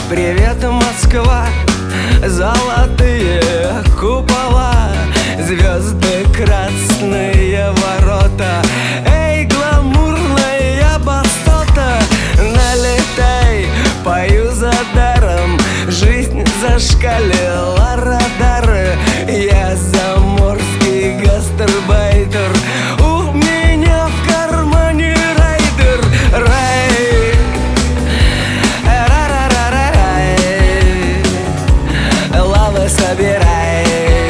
привет, Москва, золотые купола, звезды, красные ворота. Эй, гламурная басота, налетай, пою за даром. Жизнь зашкалила радары, я заморский гастарбайтер. У меня в кармане райдер, рай, ра-ра-ра-ра-рай, лавы собирай,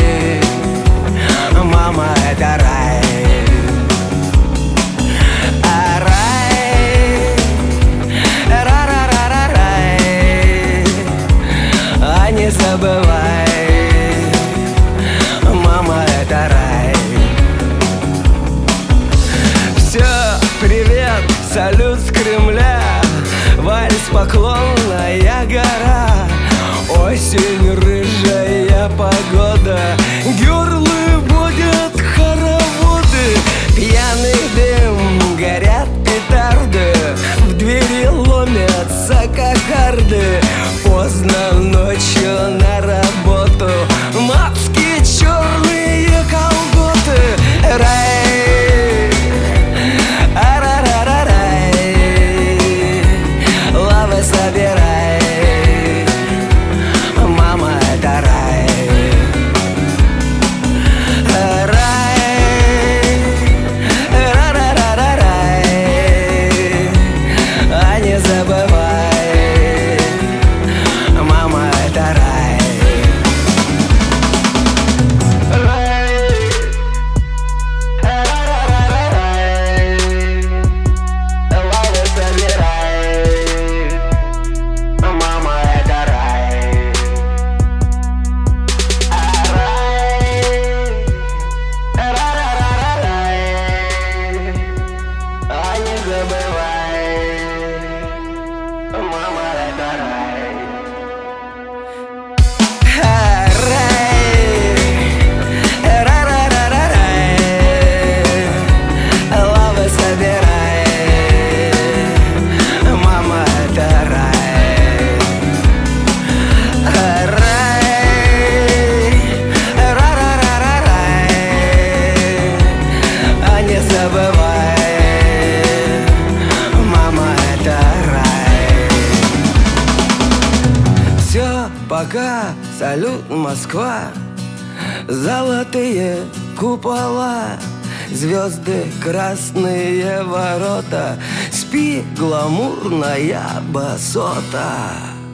мама, это рай. Рай, ра-ра-ра-ра-рай, а не забывай, мама, это рай. Все, привет, салют с Кремля, вальс, Поклонная гора. Осень, рыжая погода, герлы водят хороводы. Пьяный дым, горят петарды, в двери ломятся кокарды. Поздно ночью на работу, маски, черные колготы. Рай, ара-ра-ра-рай, лавы собирай, мама, это рай. Рай, ра-ра-ра-ра-рай, а не забывай, мама, это рай. Рай, ра-ра-ра-рай, лавы собирай, мама, это рай. А не забывай, мама, это рай. Рай, ра-ра-ра-рай, лавы собирай, мама, это рай. Рай, ра-ра-ра-рай, а не забывай, мама, это рай. Все, пока, салют, Москва, золотые купола, звезды, красные ворота. Спи, гламурная басота.